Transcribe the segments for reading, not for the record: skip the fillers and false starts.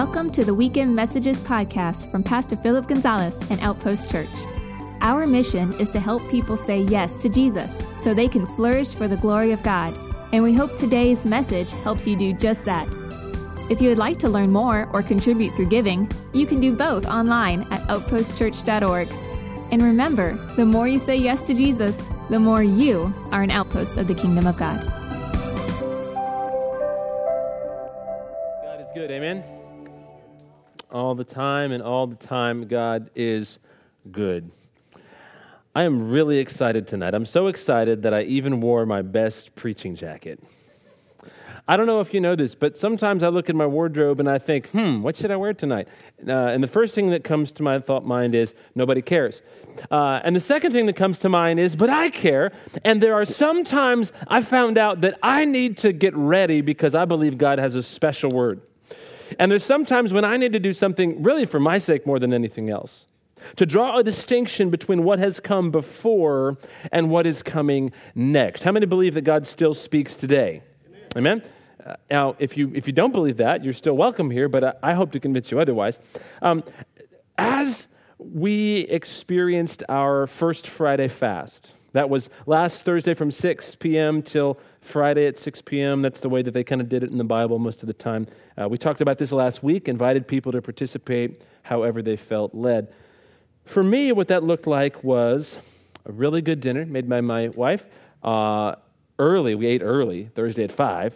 Welcome to the Weekend Messages podcast from Pastor Philip Gonzalez and Outpost Church. Our mission is to help people say yes to Jesus so they can flourish for the glory of God. And we hope today's message helps you do just that. If you would like to learn more or contribute through giving, you can do both online at outpostchurch.org. And remember, the more you say yes to Jesus, the more you are an outpost of the kingdom of God. God is good, amen? All the time, and all the time, God is good. I am really excited tonight. I'm so excited that I even wore my best preaching jacket. I don't know if you know this, but sometimes I look at my wardrobe and I think, what should I wear tonight? And the first thing that comes to my mind is, nobody cares. And the second thing that comes to mind is, but I care. And there are some times I found out that I need to get ready because I believe God has a special word. And there's sometimes when I need to do something really for my sake more than anything else, to draw a distinction between what has come before and what is coming next. How many believe that God still speaks today? Amen? Now, if you don't believe that, you're still welcome here, but I hope to convince you otherwise. As we experienced our first Friday fast, that was last Thursday from 6 p.m. till Friday at 6 p.m. That's the way that they kind of did it in the Bible most of the time. We talked about this last week, invited people to participate however they felt led. For me, what that looked like was a really good dinner made by my wife. Early, we ate early, Thursday at 5.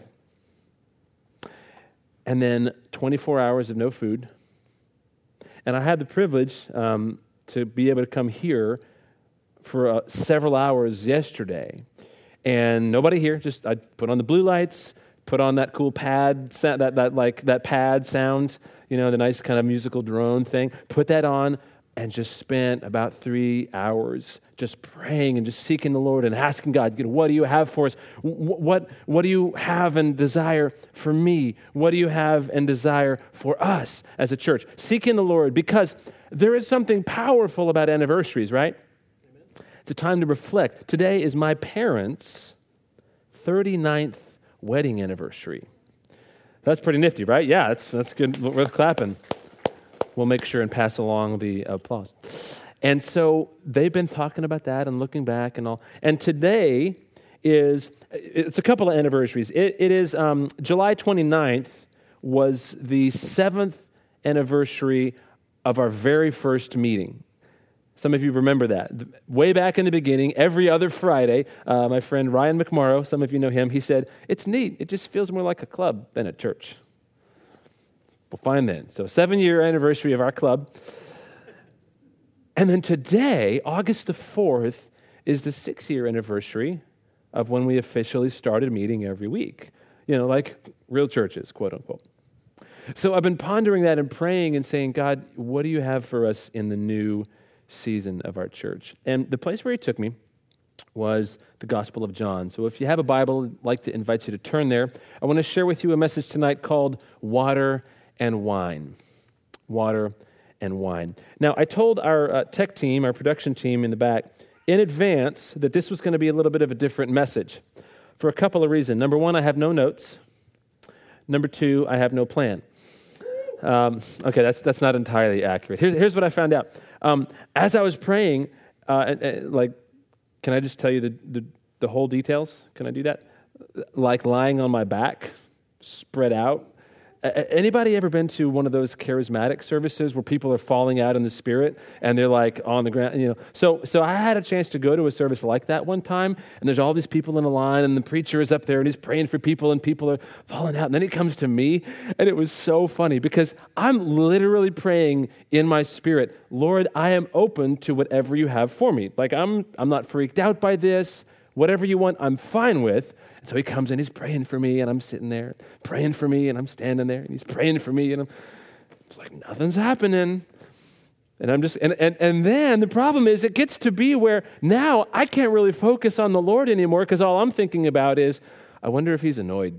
And then 24 hours of no food. And I had the privilege to be able to come here for several hours yesterday. And nobody here, just I put on the blue lights, put on that cool pad, that pad sound, the nice kind of musical drone thing, put that on, and just spent about 3 hours just praying and just seeking the Lord and asking God, what do you have for us? What do you have and desire for me? What do you have and desire for us as a church? Seeking the Lord, because there is something powerful about anniversaries, right? Amen. It's a time to reflect. Today is my parents' 39th wedding anniversary. That's pretty nifty, right? Yeah, that's good. Worth clapping. We'll make sure and pass along the applause. And so they've been talking about that and looking back and all. And today it's a couple of anniversaries. It is July 29th was the 7th anniversary of our very first meeting. Some of you remember that. Way back in the beginning, every other Friday, my friend Ryan McMorrow, some of you know him, he said, it's neat. It just feels more like a club than a church. Well, fine then. So 7-year anniversary of our club. And then today, August the 4th, is the 6-year anniversary of when we officially started meeting every week. Like real churches, quote unquote. So I've been pondering that and praying and saying, God, what do you have for us in the new season of our church? And the place where he took me was the Gospel of John. So if you have a Bible, I'd like to invite you to turn there. I want to share with you a message tonight called Water and Wine. Water and wine. Now, I told our tech team, our production team in the back, in advance that this was going to be a little bit of a different message for a couple of reasons. Number one, I have no notes. Number two, I have no plan. Okay, that's not entirely accurate. Here's what I found out. As I was praying, can I just tell you the whole details? Can I do that? Like lying on my back, spread out. Anybody ever been to one of those charismatic services where people are falling out in the spirit and they're like on the ground? So I had a chance to go to a service like that one time, and there's all these people in a line, and the preacher is up there and he's praying for people, and people are falling out, and then he comes to me, and it was so funny because I'm literally praying in my spirit, Lord, I am open to whatever you have for me. Like I'm not freaked out by this. Whatever you want, I'm fine with. And so he comes and he's praying for me, and I'm sitting there praying for me, and I'm standing there, and he's praying for me, and it's like nothing's happening. And I'm just, and then the problem is it gets to be where now I can't really focus on the Lord anymore because all I'm thinking about is, I wonder if he's annoyed.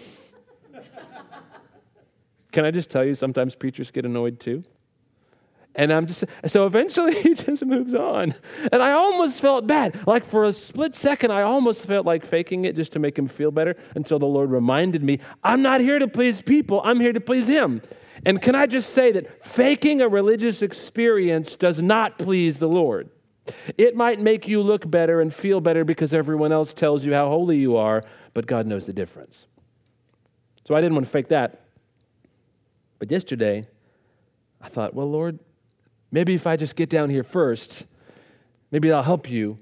Can I just tell you, sometimes preachers get annoyed too? And so eventually he just moves on. And I almost felt bad. Like for a split second, I almost felt like faking it just to make him feel better until the Lord reminded me, I'm not here to please people, I'm here to please him. And can I just say that faking a religious experience does not please the Lord. It might make you look better and feel better because everyone else tells you how holy you are, but God knows the difference. So I didn't want to fake that. But yesterday, I thought, well, Lord, maybe if I just get down here first, maybe I'll help you.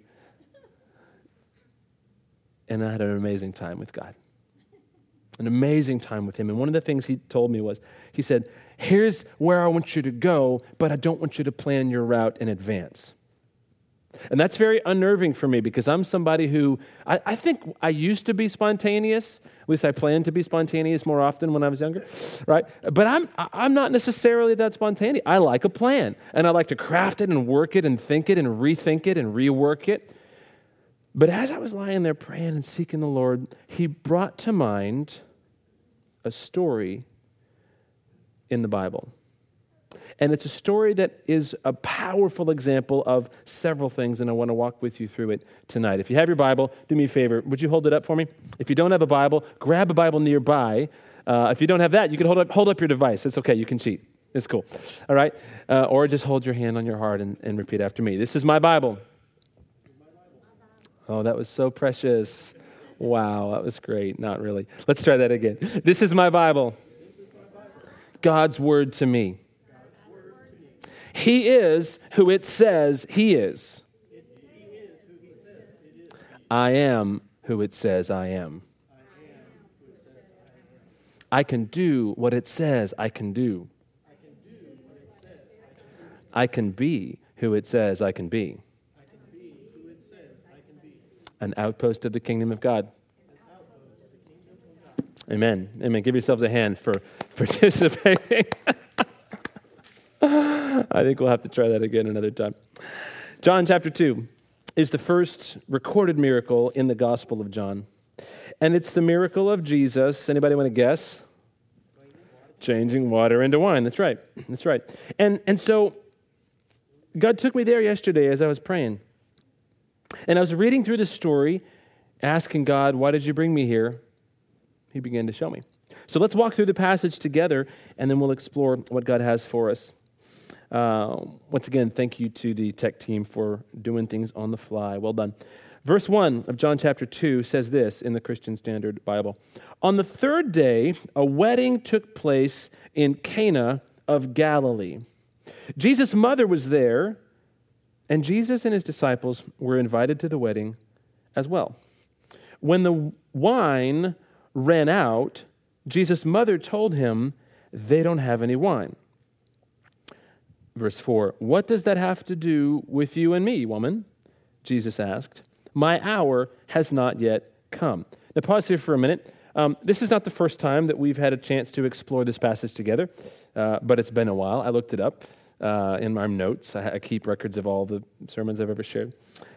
And I had an amazing time with God. An amazing time with him. And one of the things he told me was, he said, here's where I want you to go, but I don't want you to plan your route in advance. And that's very unnerving for me because I'm somebody who, I think I used to be spontaneous. At least I planned to be spontaneous more often when I was younger, right? But I'm not necessarily that spontaneous. I like a plan, and I like to craft it and work it and think it and rethink it and rework it. But as I was lying there praying and seeking the Lord, he brought to mind a story in the Bible. And it's a story that is a powerful example of several things, and I want to walk with you through it tonight. If you have your Bible, do me a favor. Would you hold it up for me? If you don't have a Bible, grab a Bible nearby. If you don't have that, you can hold up your device. It's okay. You can cheat. It's cool. All right? Or just hold your hand on your heart and repeat after me. This is my Bible. Oh, that was so precious. Wow, that was great. Not really. Let's try that again. This is my Bible. God's word to me. He is who it says he is. I am who it says I am. I can do what it says I can do. I can be who it says I can be. An outpost of the kingdom of God. Amen. Amen. Give yourselves a hand for participating. I think we'll have to try that again another time. John chapter 2 is the first recorded miracle in the Gospel of John. And it's the miracle of Jesus. Anybody want to guess? Changing water into wine. That's right. That's right. And so God took me there yesterday as I was praying. And I was reading through the story, asking God, why did you bring me here? He began to show me. So let's walk through the passage together, and then we'll explore what God has for us. Once again, thank you to the tech team for doing things on the fly. Well done. Verse 1 of John chapter 2 says this in the Christian Standard Bible. On the third day, a wedding took place in Cana of Galilee. Jesus' mother was there, and Jesus and his disciples were invited to the wedding as well. When the wine ran out, Jesus' mother told him, they don't have any wine. Verse 4, what does that have to do with you and me, woman? Jesus asked. My hour has not yet come. Now pause here for a minute. This is not the first time that we've had a chance to explore this passage together, but it's been a while. I looked it up in my notes. I keep records of all the sermons I've ever shared.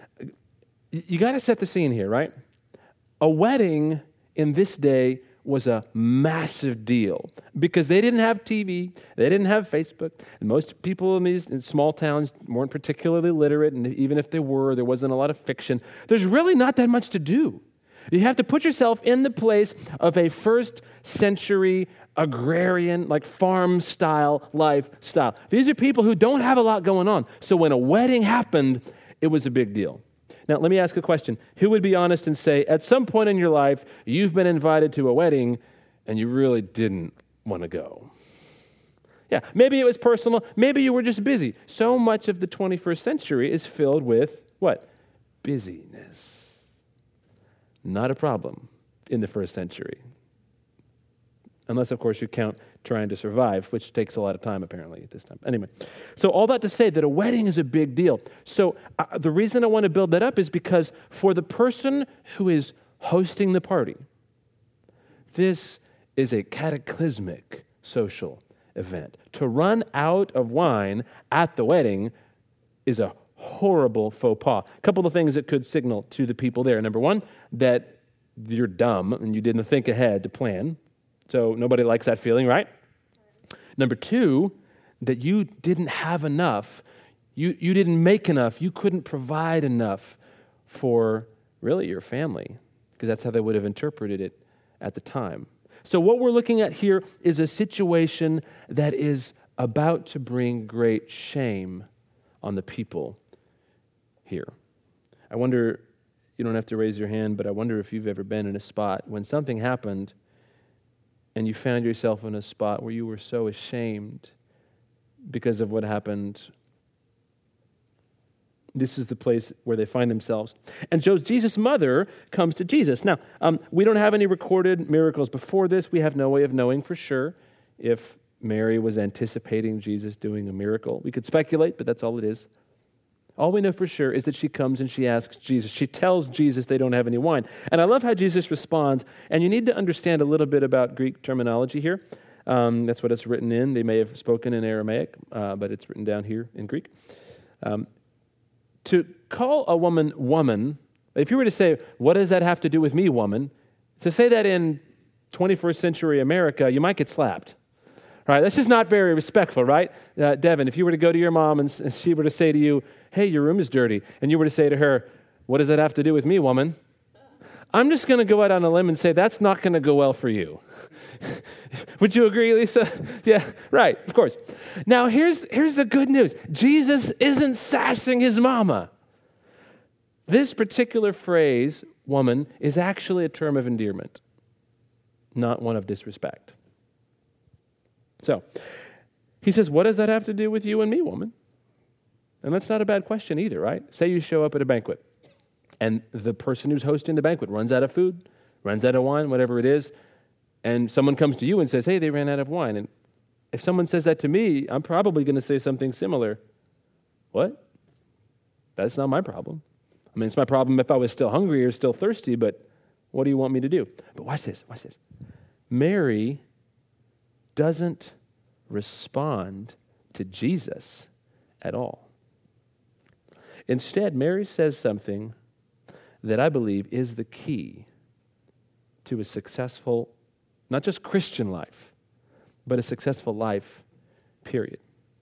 You got to set the scene here, right? A wedding in this day was a massive deal because they didn't have TV, they didn't have Facebook. And most people in small towns weren't particularly literate, and even if they were, there wasn't a lot of fiction. There's really not that much to do. You have to put yourself in the place of a first century agrarian, like farm-style lifestyle. These are people who don't have a lot going on. So when a wedding happened, it was a big deal. Now, let me ask a question. Who would be honest and say, at some point in your life, you've been invited to a wedding and you really didn't want to go? Yeah, maybe it was personal. Maybe you were just busy. So much of the 21st century is filled with what? Busyness. Not a problem in the first century. Unless, of course, you count trying to survive, which takes a lot of time, apparently, at this time. Anyway, so all that to say that a wedding is a big deal. So the reason I want to build that up is because for the person who is hosting the party, this is a cataclysmic social event. To run out of wine at the wedding is a horrible faux pas. A couple of things that could signal to the people there. Number one, that you're dumb and you didn't think ahead to plan. So nobody likes that feeling, right? Number two, that you didn't have enough. You didn't make enough. You couldn't provide enough for really your family, because that's how they would have interpreted it at the time. So what we're looking at here is a situation that is about to bring great shame on the people here. I wonder, you don't have to raise your hand, but I wonder if you've ever been in a spot when something happened and you found yourself in a spot where you were so ashamed because of what happened. This is the place where they find themselves. And Jesus' mother comes to Jesus. Now, we don't have any recorded miracles before this. We have no way of knowing for sure if Mary was anticipating Jesus doing a miracle. We could speculate, but that's all it is. All we know for sure is that she comes and she asks Jesus. She tells Jesus they don't have any wine. And I love how Jesus responds. And you need to understand a little bit about Greek terminology here. That's what it's written in. They may have spoken in Aramaic, but it's written down here in Greek. To call a woman, woman, if you were to say, what does that have to do with me, woman? To say that in 21st century America, you might get slapped. All right, that's just not very respectful, right? Devin, if you were to go to your mom and she were to say to you, hey, your room is dirty, and you were to say to her, what does that have to do with me, woman? I'm just going to go out on a limb and say that's not going to go well for you. Would you agree, Lisa? Yeah, right, of course. Now, here's the good news. Jesus isn't sassing his mama. This particular phrase, woman, is actually a term of endearment, not one of disrespect. So, he says, what does that have to do with you and me, woman? And that's not a bad question either, right? Say you show up at a banquet, and the person who's hosting the banquet runs out of food, runs out of wine, whatever it is, and someone comes to you and says, hey, they ran out of wine. And if someone says that to me, I'm probably going to say something similar. What? That's not my problem. I mean, it's my problem if I was still hungry or still thirsty, but what do you want me to do? But watch this. Mary doesn't respond to Jesus at all. Instead, Mary says something that I believe is the key to a successful, not just Christian life, but a successful life, period.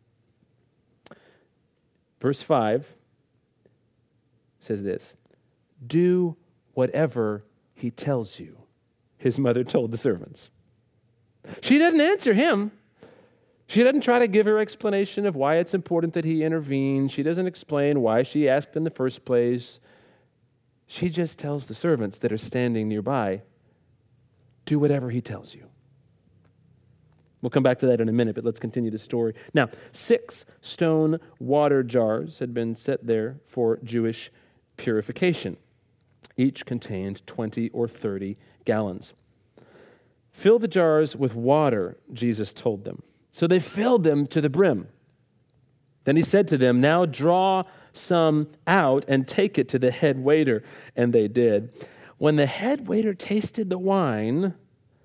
Verse 5 says this, do whatever he tells you, his mother told the servants. She doesn't answer him. She doesn't try to give her explanation of why it's important that he intervene. She doesn't explain why she asked in the first place. She just tells the servants that are standing nearby, do whatever he tells you. We'll come back to that in a minute, but let's continue the story. Now, 6 stone water jars had been set there for Jewish purification. Each contained 20 or 30 gallons. Fill the jars with water, Jesus told them. So they filled them to the brim. Then he said to them, now draw some out and take it to the head waiter. And they did. When the head waiter tasted the water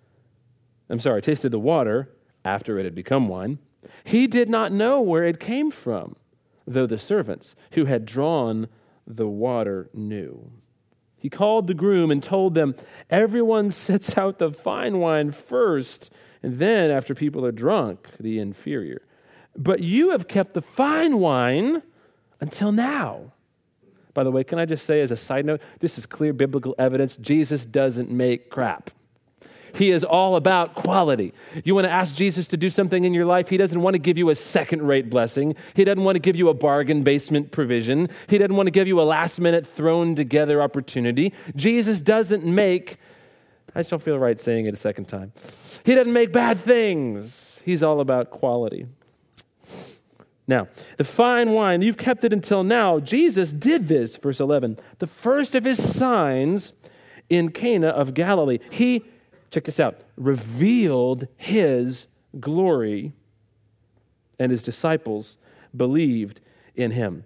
after it had become wine, he did not know where it came from, though the servants who had drawn the water knew. He called the groom and told them, everyone sets out the fine wine first, and then after people are drunk, the inferior. But you have kept the fine wine until now. By the way, can I just say as a side note, this is clear biblical evidence. Jesus doesn't make crap. He is all about quality. You want to ask Jesus to do something in your life, he doesn't want to give you a second-rate blessing. He doesn't want to give you a bargain basement provision. He doesn't want to give you a last-minute thrown-together opportunity. Jesus doesn't make, I just don't feel right saying it a second time. He doesn't make bad things. He's all about quality. Now, the fine wine, you've kept it until now. Jesus did this, verse 11, the first of his signs in Cana of Galilee. He, check this out, revealed his glory, and his disciples believed in him.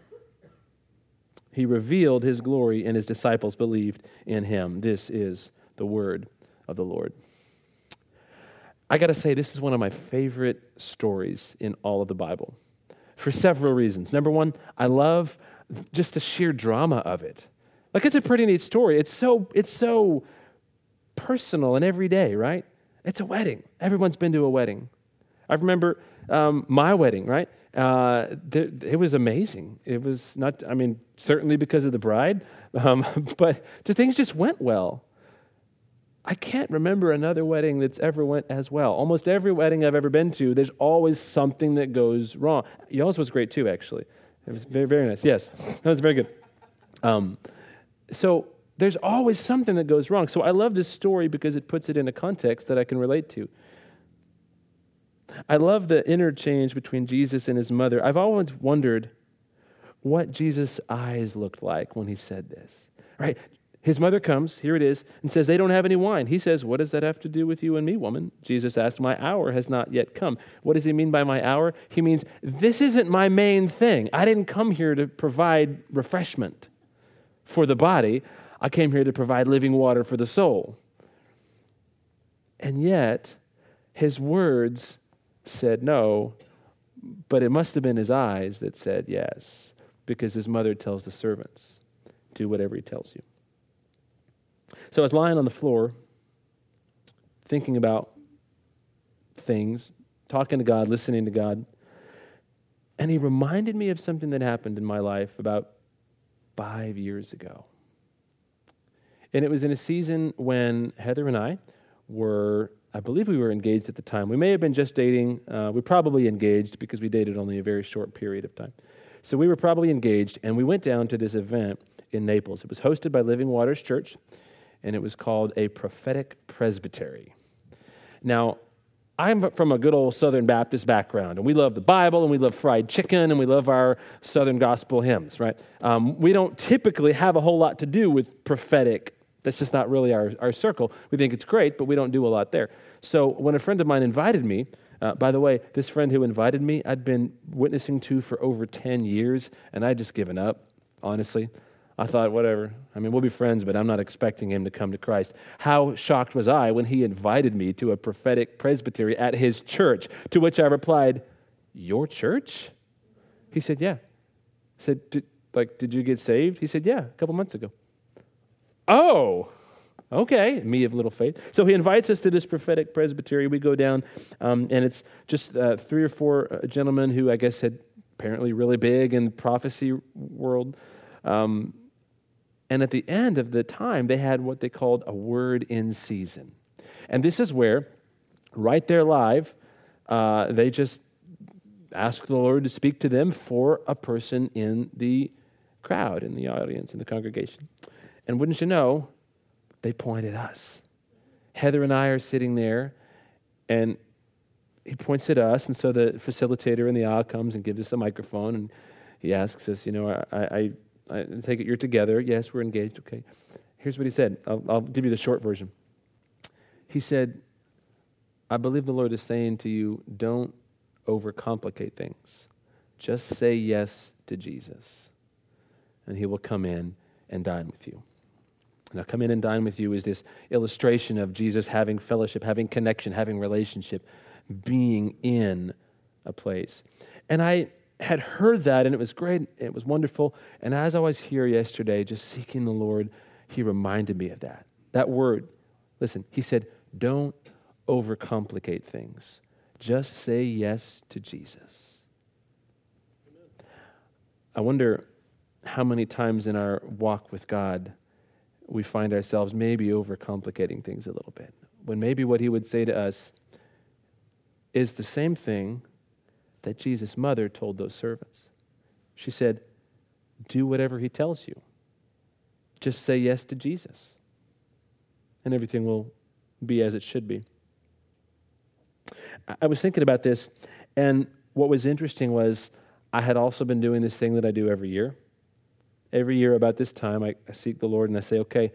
He revealed his glory, and his disciples believed in him. This is the word of the Lord. I got to say, this is one of my favorite stories in all of the Bible for several reasons. Number one, I love just the sheer drama of it. Like, it's a pretty neat story. It's so personal and everyday, right? It's a wedding. Everyone's been to a wedding. I remember my wedding, right? It was amazing. It was not, certainly because of the bride, but things just went well. I can't remember another wedding that's ever went as well. Almost every wedding I've ever been to, there's always something that goes wrong. Y'all's was great too, actually. It was very, very nice. Yes, that was very good. So there's always something that goes wrong. So I love this story because it puts it in a context that I can relate to. I love the interchange between Jesus and his mother. I've always wondered what Jesus' eyes looked like when he said this, right? His mother comes, here it is, and says, they don't have any wine. He says, what does that have to do with you and me, woman? Jesus asked, my hour has not yet come. What does he mean by my hour? He means, this isn't my main thing. I didn't come here to provide refreshment for the body. I came here to provide living water for the soul. And yet, his words said no, but it must have been his eyes that said yes, because his mother tells the servants, do whatever he tells you. So I was lying on the floor, thinking about things, talking to God, listening to God, and he reminded me of something that happened in my life about 5 years ago. And it was in a season when Heather and I I believe we were engaged at the time. We may have been just dating. We probably engaged because we dated only a very short period of time. So we were probably engaged, and we went down to this event in Naples. It was hosted by Living Waters Church, and it was called a prophetic presbytery. Now, I'm from a good old Southern Baptist background, and we love the Bible, and we love fried chicken, and we love our Southern gospel hymns, right? We don't typically have a whole lot to do with prophetic. That's just not really our circle. We think it's great, but we don't do a lot there. So when a friend of mine invited me, by the way, this friend who invited me, I'd been witnessing to for over 10 years, and I'd just given up, honestly. I thought, whatever. I mean, we'll be friends, but I'm not expecting him to come to Christ. How shocked was I when he invited me to a prophetic presbytery at his church, to which I replied, your church? He said, yeah. I said, did you get saved? He said, yeah, a couple months ago. Oh, okay, me of little faith. So he invites us to this prophetic presbytery. We go down, and it's just 3 or 4 gentlemen who I guess had apparently really big in the prophecy world. And at the end of the time, they had what they called a word in season. And this is where, right there live, they just asked the Lord to speak to them for a person in the crowd, in the audience, in the congregation. And wouldn't you know, they pointed us. Heather and I are sitting there, and he points at us, and so the facilitator in the aisle comes and gives us a microphone, and he asks us, I take it you're together. Yes, we're engaged. Okay. Here's what he said. I'll give you the short version. He said, I believe the Lord is saying to you, don't overcomplicate things. Just say yes to Jesus, and he will come in and dine with you. Now, come in and dine with you is this illustration of Jesus having fellowship, having connection, having relationship, being in a place. And I had heard that, and it was great. It was wonderful. And as I was here yesterday, just seeking the Lord, he reminded me of that. That word. Listen, he said, don't overcomplicate things. Just say yes to Jesus. I wonder how many times in our walk with God we find ourselves maybe overcomplicating things a little bit, when maybe what he would say to us is the same thing that Jesus' mother told those servants. She said, do whatever he tells you. Just say yes to Jesus, and everything will be as it should be. I was thinking about this, and what was interesting was I had also been doing this thing that I do every year. Every year about this time, I seek the Lord and I say, okay,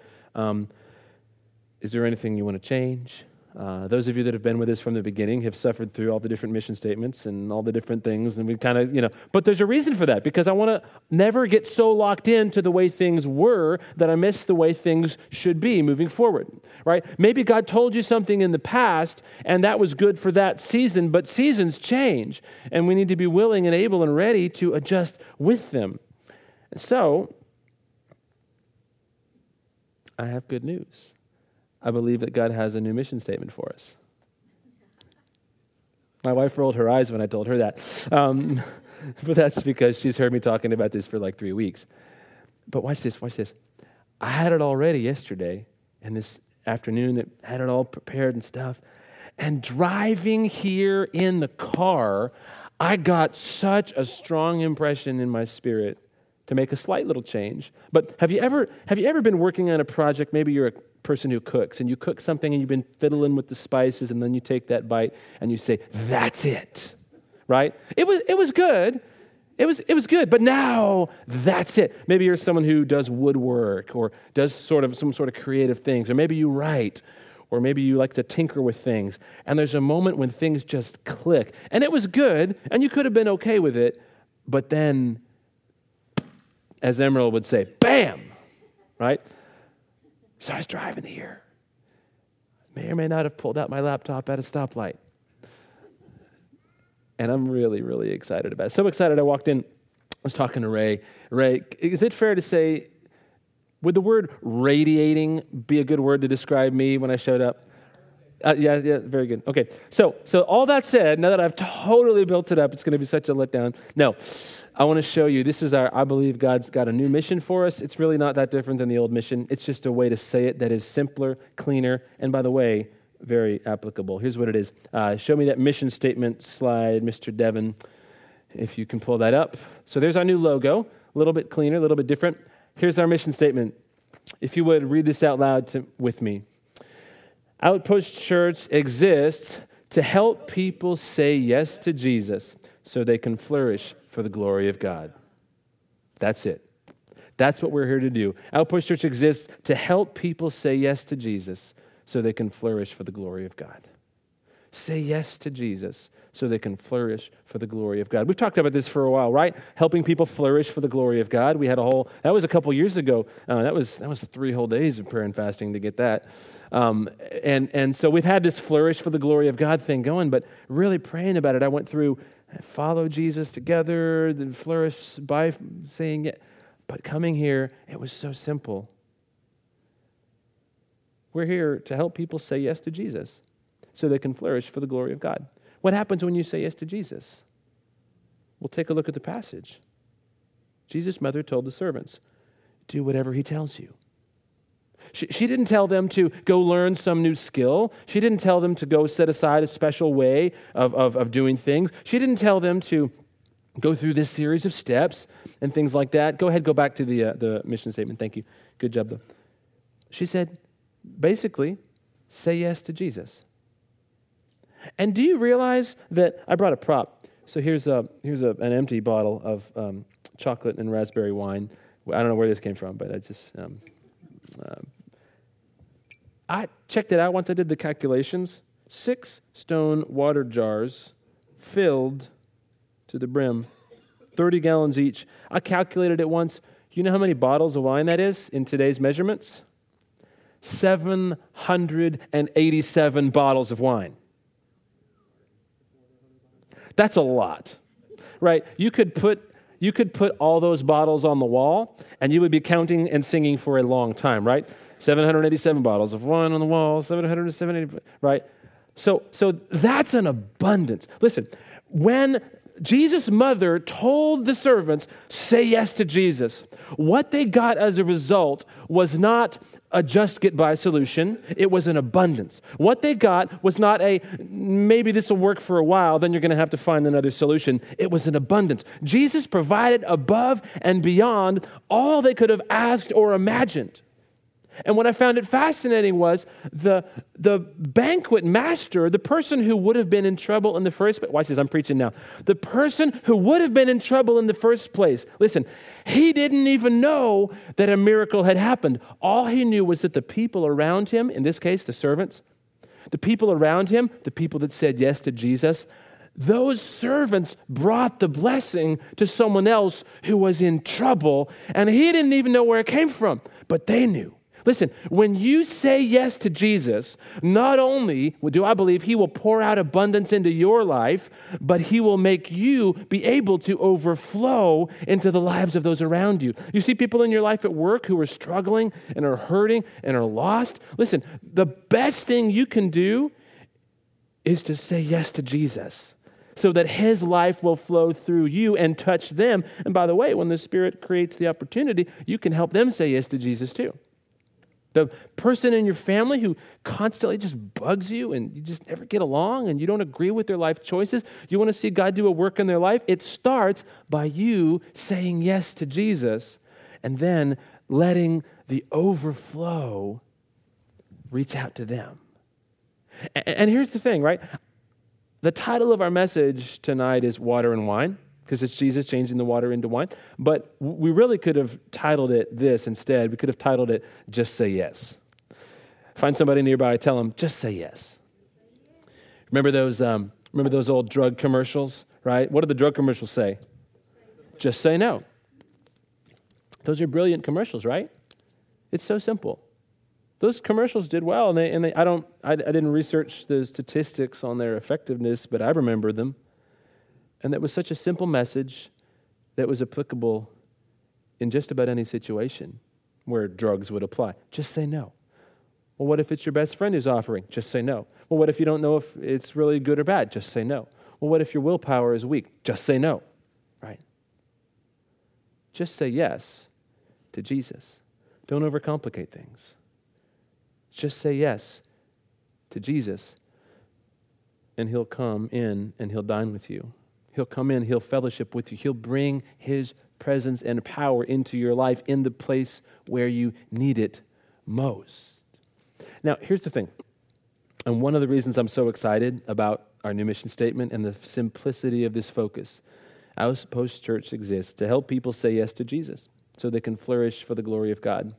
is there anything you want to change? Those of you that have been with us from the beginning have suffered through all the different mission statements and all the different things, and we kind of, but there's a reason for that, because I want to never get so locked into the way things were that I miss the way things should be moving forward, right? Maybe God told you something in the past, and that was good for that season, but seasons change, and we need to be willing and able and ready to adjust with them. So, I have good news. I believe that God has a new mission statement for us. My wife rolled her eyes when I told her that. But that's because she's heard me talking about this for like 3 weeks. But watch this. I had it already yesterday, and this afternoon that had it all prepared and stuff. And driving here in the car, I got such a strong impression in my spirit to make a slight little change. But have you ever been working on a project? Maybe you're a person who cooks, and you cook something and you've been fiddling with the spices, and then you take that bite and you say, "That's it." Right? It was good. It was good, but now that's it. Maybe you're someone who does woodwork or does some sort of creative things, or maybe you write, or maybe you like to tinker with things, and there's a moment when things just click. And it was good, and you could have been okay with it, but then, as Emerald would say, bam, right? So I was driving here. May or may not have pulled out my laptop at a stoplight. And I'm really, really excited about it. So excited I walked in, I was talking to Ray. Ray, is it fair to say, would the word radiating be a good word to describe me when I showed up? Yeah, very good. Okay, so all that said, now that I've totally built it up, it's going to be such a letdown. No, I want to show you, this is I believe God's got a new mission for us. It's really not that different than the old mission. It's just a way to say it that is simpler, cleaner, and by the way, very applicable. Here's what it is. Show me that mission statement slide, Mr. Devin, if you can pull that up. So there's our new logo, a little bit cleaner, a little bit different. Here's our mission statement. If you would read this out loud with me. Outpost Church exists to help people say yes to Jesus so they can flourish for the glory of God. That's it. That's what we're here to do. Outpost Church exists to help people say yes to Jesus so they can flourish for the glory of God. Say yes to Jesus so they can flourish for the glory of God. We've talked about this for a while, right? Helping people flourish for the glory of God. We had that was a couple years ago. That was 3 whole days of prayer and fasting to get that. And so we've had this flourish for the glory of God thing going, but really praying about it. I went through follow Jesus together, then flourish by saying it. But coming here, it was so simple. We're here to help people say yes to Jesus so they can flourish for the glory of God. What happens when you say yes to Jesus? We'll take a look at the passage. Jesus' mother told the servants, do whatever he tells you. She didn't tell them to go learn some new skill. She didn't tell them to go set aside a special way of doing things. She didn't tell them to go through this series of steps and things like that. Go ahead, go back to the mission statement. Thank you. Good job, though. She said, basically, say yes to Jesus. And do you realize that I brought a prop? So here's an empty bottle of chocolate and raspberry wine. I don't know where this came from, but I just I checked it out once I did the calculations. 6 stone water jars filled to the brim, 30 gallons each. I calculated it once. You know how many bottles of wine that is in today's measurements? 787 bottles of wine. That's a lot, right? You could put all those bottles on the wall, and you would be counting and singing for a long time, right? 787 bottles of wine on the wall, 770, right? So that's an abundance. Listen, when Jesus' mother told the servants, say yes to Jesus, what they got as a result was not a just-get-by solution. It was an abundance. What they got was not a, maybe this will work for a while, then you're going to have to find another solution. It was an abundance. Jesus provided above and beyond all they could have asked or imagined. And what I found it fascinating was the banquet master, the person who would have been in trouble in the first place. Watch this, I'm preaching now. The person who would have been in trouble in the first place. Listen, he didn't even know that a miracle had happened. All he knew was that the people around him, in this case, the servants, the people around him, the people that said yes to Jesus, those servants brought the blessing to someone else who was in trouble, and he didn't even know where it came from, but they knew. Listen, when you say yes to Jesus, not only do I believe he will pour out abundance into your life, but he will make you be able to overflow into the lives of those around you. You see people in your life at work who are struggling and are hurting and are lost. Listen, the best thing you can do is to say yes to Jesus so that his life will flow through you and touch them. And by the way, when the Spirit creates the opportunity, you can help them say yes to Jesus too. The person in your family who constantly just bugs you and you just never get along and you don't agree with their life choices, you want to see God do a work in their life, it starts by you saying yes to Jesus and then letting the overflow reach out to them. And here's the thing, right? The title of our message tonight is Water and Wine, because it's Jesus changing the water into wine. But we really could have titled it this instead. We could have titled it Just Say Yes. Find somebody nearby, tell them, just say yes. Remember those old drug commercials, right? What do the drug commercials say? Just say no. Those are brilliant commercials, right? It's so simple. Those commercials did well, and I didn't research the statistics on their effectiveness, but I remember them. And that was such a simple message that was applicable in just about any situation where drugs would apply. Just say no. Well, what if it's your best friend who's offering? Just say no. Well, what if you don't know if it's really good or bad? Just say no. Well, what if your willpower is weak? Just say no, right? Just say yes to Jesus. Don't overcomplicate things. Just say yes to Jesus, and he'll come in and he'll dine with you. He'll come in, he'll fellowship with you. He'll bring his presence and power into your life in the place where you need it most. Now, here's the thing. And one of the reasons I'm so excited about our new mission statement and the simplicity of this focus. Outpost Church exists to help people say yes to Jesus so they can flourish for the glory of God.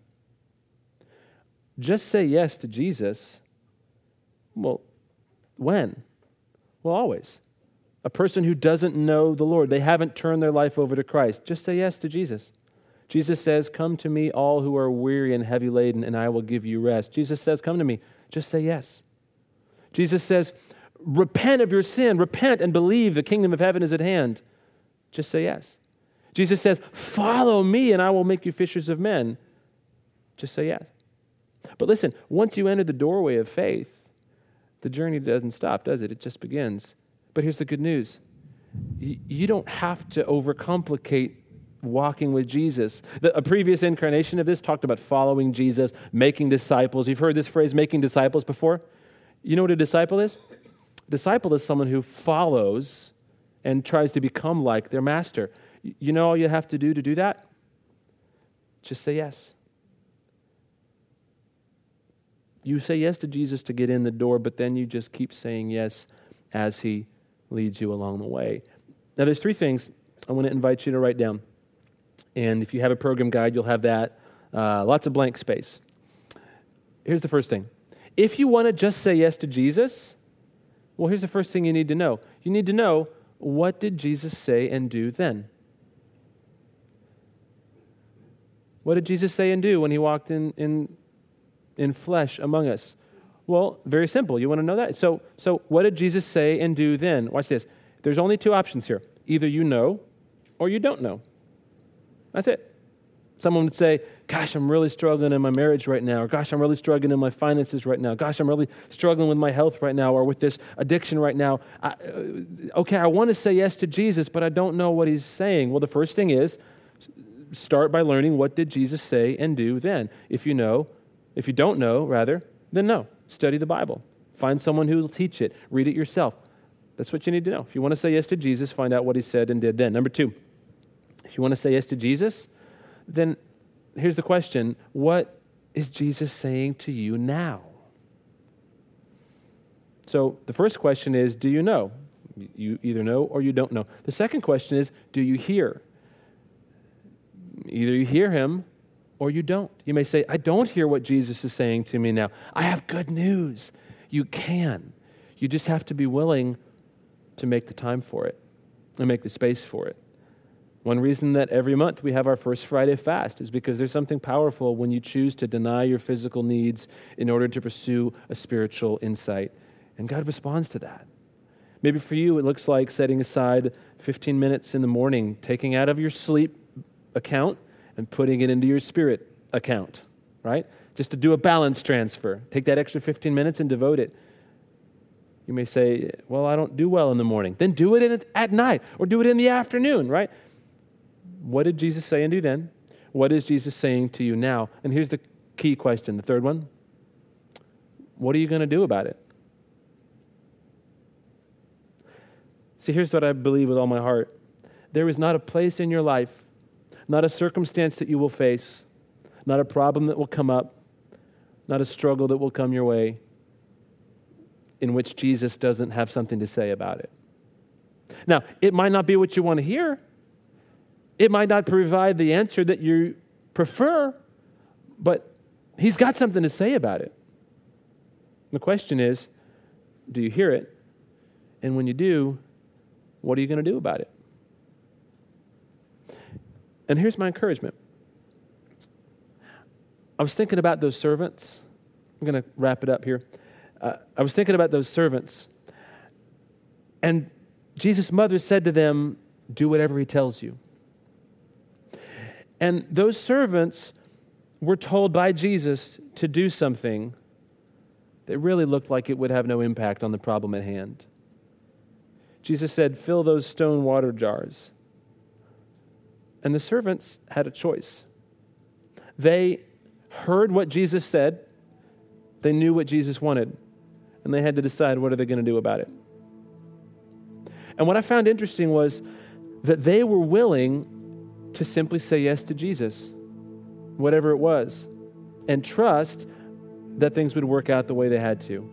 Just say yes to Jesus. Well, when? Well, always. A person who doesn't know the Lord, they haven't turned their life over to Christ, just say yes to Jesus. Jesus says, come to me all who are weary and heavy laden, and I will give you rest. Jesus says, come to me, just say yes. Jesus says, repent of your sin, repent and believe the kingdom of heaven is at hand. Just say yes. Jesus says, follow me and I will make you fishers of men. Just say yes. But listen, once you enter the doorway of faith, the journey doesn't stop, does it? It just begins. But here's the good news. You don't have to overcomplicate walking with Jesus. A previous incarnation of this talked about following Jesus, making disciples. You've heard this phrase, making disciples, before? You know what a disciple is? A disciple is someone who follows and tries to become like their master. You know all you have to do that? Just say yes. You say yes to Jesus to get in the door, but then you just keep saying yes as he leads you along the way. Now, there's three things I want to invite you to write down. And if you have a program guide, you'll have that. Lots of blank space. Here's the first thing. If you want to just say yes to Jesus, well, here's the first thing you need to know. You need to know, what did Jesus say and do then? What did Jesus say and do when he walked in flesh among us? Well, very simple. You want to know that? So what did Jesus say and do then? Watch this. There's only two options here. Either you know or you don't know. That's it. Someone would say, gosh, I'm really struggling in my marriage right now. Or gosh, I'm really struggling in my finances right now. Gosh, I'm really struggling with my health right now or with this addiction right now. I want to say yes to Jesus, but I don't know what he's saying. Well, the first thing is, start by learning, what did Jesus say and do then? If you don't know, then no. Study the Bible. Find someone who will teach it. Read it yourself. That's what you need to know. If you want to say yes to Jesus, find out what he said and did then. Number two, if you want to say yes to Jesus, then here's the question. What is Jesus saying to you now? So the first question is, do you know? You either know or you don't know. The second question is, do you hear? Either you hear him or you don't. You may say, I don't hear what Jesus is saying to me now. I have good news. You can. You just have to be willing to make the time for it and make the space for it. One reason that every month we have our First Friday fast is because there's something powerful when you choose to deny your physical needs in order to pursue a spiritual insight. And God responds to that. Maybe for you, it looks like setting aside 15 minutes in the morning, taking out of your sleep account and putting it into your spirit account, right? Just to do a balance transfer. Take that extra 15 minutes and devote it. You may say, well, I don't do well in the morning. Then do it at night or do it in the afternoon, right? What did Jesus say and do then? What is Jesus saying to you now? And here's the key question. The third one, what are you going to do about it? See, here's what I believe with all my heart. There is not a place in your life, not a circumstance that you will face, not a problem that will come up, not a struggle that will come your way, in which Jesus doesn't have something to say about it. Now, it might not be what you want to hear. It might not provide the answer that you prefer, but he's got something to say about it. The question is, do you hear it? And when you do, what are you going to do about it? And here's my encouragement. I was thinking about those servants. I'm going to wrap it up here. I was thinking about those servants. And Jesus' mother said to them, do whatever he tells you. And those servants were told by Jesus to do something that really looked like it would have no impact on the problem at hand. Jesus said, fill those stone water jars. And the servants had a choice. They heard what Jesus said. They knew what Jesus wanted. And they had to decide, what are they going to do about it? And what I found interesting was that they were willing to simply say yes to Jesus, whatever it was, and trust that things would work out the way they had to.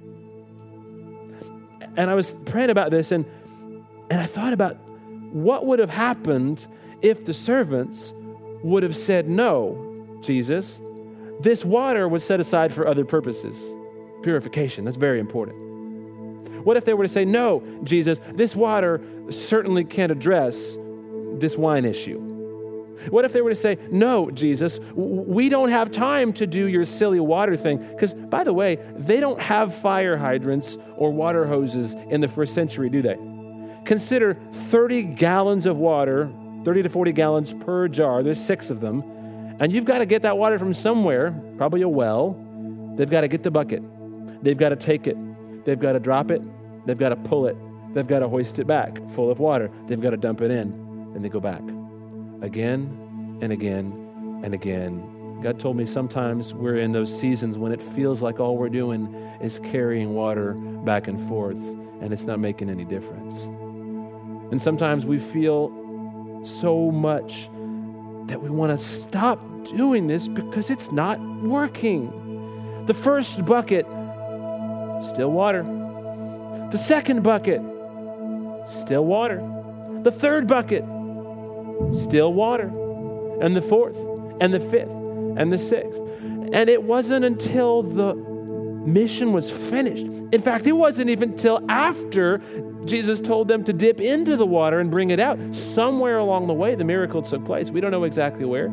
And I was praying about this, and I thought about what would have happened if the servants would have said, no, Jesus, this water was set aside for other purposes. Purification, that's very important. What if they were to say, no, Jesus, this water certainly can't address this wine issue? What if they were to say, no, Jesus, we don't have time to do your silly water thing? Because, by the way, they don't have fire hydrants or water hoses in the first century, do they? Consider 30 gallons of water, 30 to 40 gallons per jar. There's 6 of them. And you've got to get that water from somewhere, probably a well. They've got to get the bucket. They've got to take it. They've got to drop it. They've got to pull it. They've got to hoist it back full of water. They've got to dump it in. And they go back again and again and again. God told me sometimes we're in those seasons when it feels like all we're doing is carrying water back and forth, and it's not making any difference. And sometimes we feel so much that we want to stop doing this because it's not working. The first bucket, still water. The second bucket, still water. The third bucket, still water. And the fourth, and the fifth, and the sixth. And it wasn't until the mission was finished. In fact, it wasn't even until after Jesus told them to dip into the water and bring it out. Somewhere along the way, the miracle took place. We don't know exactly where.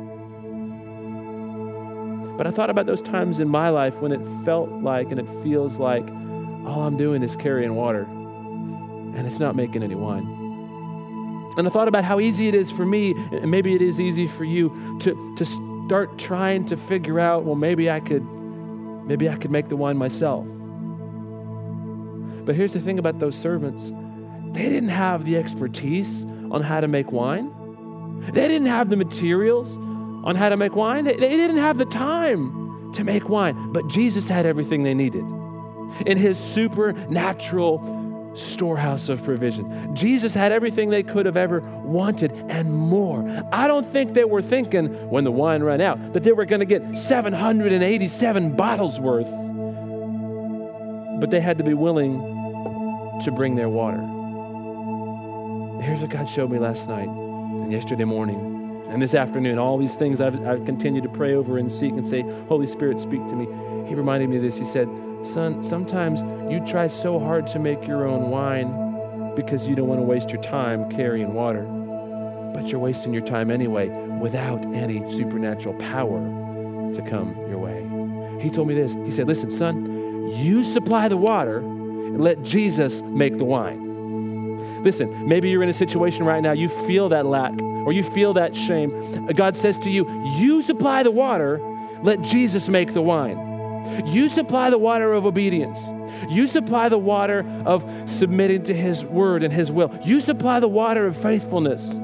But I thought about those times in my life when it felt like and it feels like all I'm doing is carrying water and it's not making any wine. And I thought about how easy it is for me, and maybe it is easy for you, to start trying to figure out, well, maybe I could make the wine myself. But here's the thing about those servants. They didn't have the expertise on how to make wine. They didn't have the materials on how to make wine. They didn't have the time to make wine. But Jesus had everything they needed in his supernatural storehouse of provision. Jesus had everything they could have ever wanted and more. I don't think they were thinking when the wine ran out that they were going to get 787 bottles worth. But they had to be willing to bring their water. Here's what God showed me last night and yesterday morning and this afternoon. All these things I've continued to pray over and seek and say, Holy Spirit, speak to me. He reminded me of this. He said, son, sometimes you try so hard to make your own wine because you don't want to waste your time carrying water. But you're wasting your time anyway without any supernatural power to come your way. He told me this. He said, listen, son, you supply the water and let Jesus make the wine. Listen, maybe you're in a situation right now, you feel that lack or you feel that shame. God says to you, you supply the water, let Jesus make the wine. You supply the water of obedience. You supply the water of submitting to his word and his will. You supply the water of faithfulness.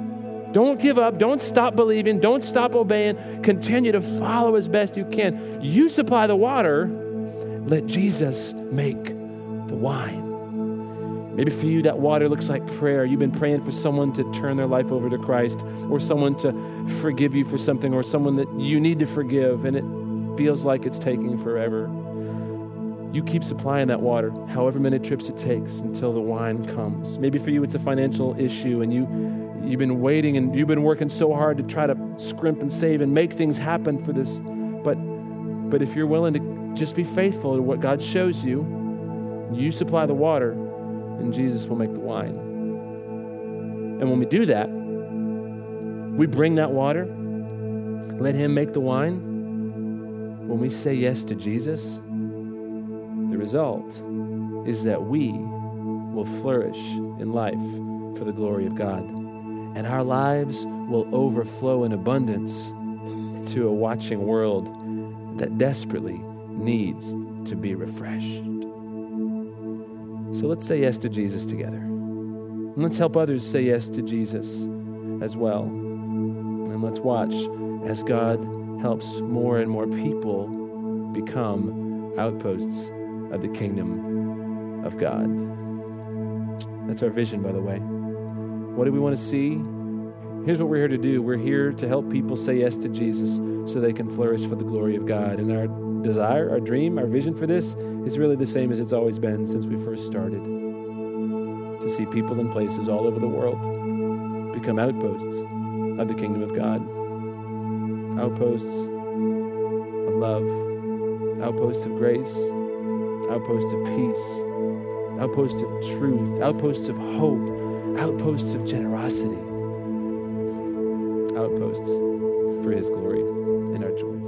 Don't give up. Don't stop believing. Don't stop obeying. Continue to follow as best you can. You supply the water. Let Jesus make the wine. Maybe for you, that water looks like prayer. You've been praying for someone to turn their life over to Christ, or someone to forgive you for something, or someone that you need to forgive, and it feels like it's taking forever. You keep supplying that water, however many trips it takes, until the wine comes. Maybe for you, it's a financial issue, and you've been waiting, and you've been working so hard to try to scrimp and save and make things happen for this. But if you're willing to just be faithful to what God shows you, you supply the water, and Jesus will make the wine. And when we do that, we bring that water, let Him make the wine. When we say yes to Jesus, the result is that we will flourish in life for the glory of God. And our lives will overflow in abundance to a watching world that desperately needs to be refreshed. So let's say yes to Jesus together. And let's help others say yes to Jesus as well. And let's watch as God helps more and more people become outposts of the kingdom of God. That's our vision, by the way. What do we want to see? Here's what we're here to do. We're here to help people say yes to Jesus so they can flourish for the glory of God. And our desire, our dream, our vision for this is really the same as it's always been since we first started. To see people in places all over the world become outposts of the kingdom of God. Outposts of love. Outposts of grace. Outposts of peace. Outposts of truth. Outposts of hope. Outposts of generosity. Outposts for His glory and our joy.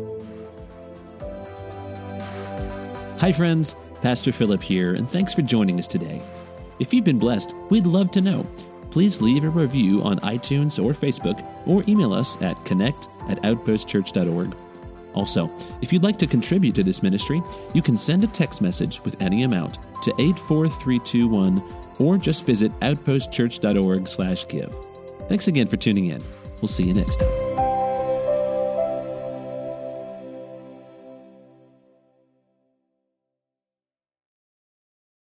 Hi friends, Pastor Philip here, and thanks for joining us today. If you've been blessed, we'd love to know. Please leave a review on iTunes or Facebook, or email us at connect@outpostchurch.org. Also, if you'd like to contribute to this ministry, you can send a text message with any amount to 84321, or just visit outpostchurch.org/give. Thanks again for tuning in. We'll see you next time.